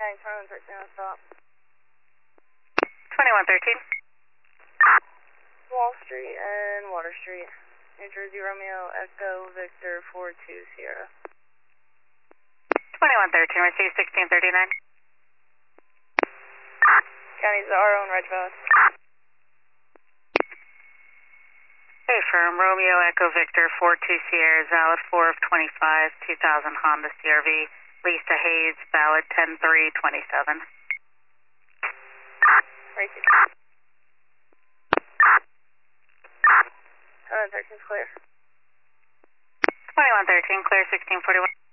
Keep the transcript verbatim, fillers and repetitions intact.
County twenty-one thirteen on stop. twenty-one thirteen. Wall Street and Water Street. New Jersey Romeo Echo Victor four two Sierra. twenty-one thirteen, receive sixteen thirty-nine. County's our own Red Bus. Hey, firm, Romeo Echo Victor four two Sierra, valid four of twenty-five, two thousand Honda C R V, lease to Hayes, valid ten three twenty-seven. Racing. twenty-one thirteen is clear. twenty-one thirteen, clear sixteen forty-one.